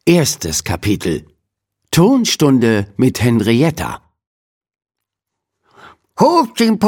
Erstes Kapitel. Turnstunde mit Henrietta. Hoch den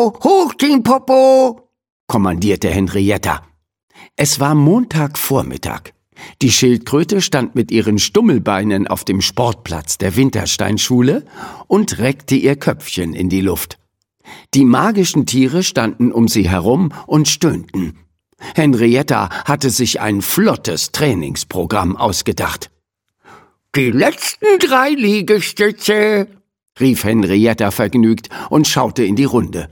Popo, kommandierte Henrietta. Es war Montagvormittag. Die Schildkröte stand mit ihren Stummelbeinen auf dem Sportplatz der Wintersteinschule und reckte ihr Köpfchen in die Luft. Die magischen Tiere standen um sie herum und stöhnten. Henrietta hatte sich ein flottes Trainingsprogramm ausgedacht. Die letzten 3 Liegestütze, rief Henrietta vergnügt und schaute in die Runde.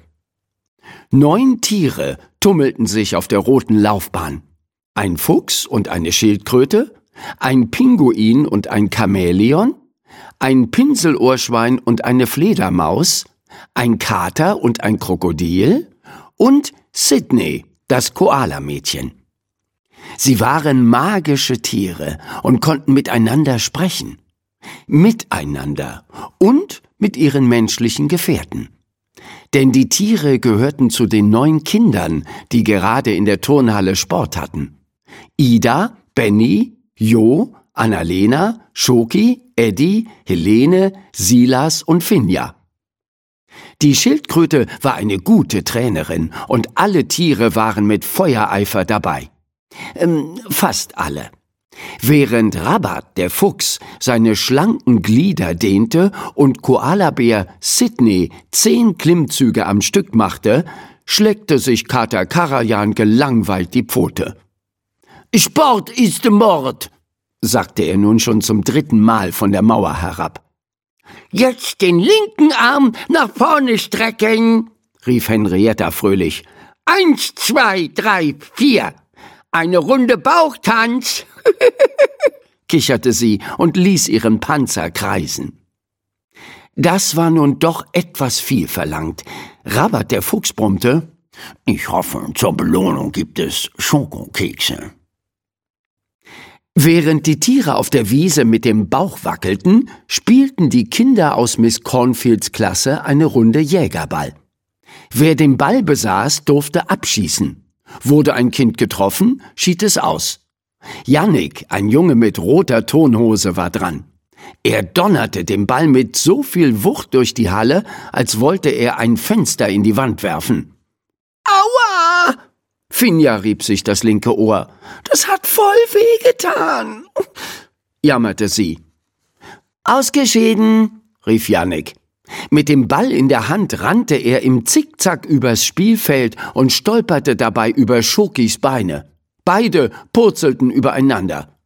9 Tiere tummelten sich auf der roten Laufbahn. Ein Fuchs und eine Schildkröte, ein Pinguin und ein Chamäleon, ein Pinselohrschwein und eine Fledermaus, ein Kater und ein Krokodil und Sydney, das Koalamädchen. Sie waren magische Tiere und konnten miteinander sprechen. Miteinander und mit ihren menschlichen Gefährten. Denn die Tiere gehörten zu den 9 Kindern, die gerade in der Turnhalle Sport hatten. Ida, Benny, Jo, Annalena, Schoki, Eddie, Helene, Silas und Finja. Die Schildkröte war eine gute Trainerin und alle Tiere waren mit Feuereifer dabei. Fast alle. Während Rabat, der Fuchs, seine schlanken Glieder dehnte und Koalabär Sydney 10 Klimmzüge am Stück machte, schleckte sich Kater Karajan gelangweilt die Pfote. »Sport ist Mord«, sagte er nun schon zum 3. Mal von der Mauer herab. »Jetzt den linken Arm nach vorne strecken«, rief Henrietta fröhlich. 1, 2, 3, 4. Eine Runde Bauchtanz, kicherte sie und ließ ihren Panzer kreisen. Das war nun doch etwas viel verlangt. Rabat der Fuchs brummte, »Ich hoffe, zur Belohnung gibt es Schokokekse.« Während die Tiere auf der Wiese mit dem Bauch wackelten, spielten die Kinder aus Miss Cornfields Klasse eine Runde Jägerball. Wer den Ball besaß, durfte abschießen. Wurde ein Kind getroffen, schied es aus. Jannik, ein Junge mit roter Turnhose, war dran. Er donnerte den Ball mit so viel Wucht durch die Halle, als wollte er ein Fenster in die Wand werfen. »Aua!« Finja rieb sich das linke Ohr. »Das hat voll wehgetan«, jammerte sie. »Ausgeschieden«, rief Jannik. Mit dem Ball in der Hand rannte er im Zickzack übers Spielfeld und stolperte dabei über Schokis Beine. Beide purzelten übereinander.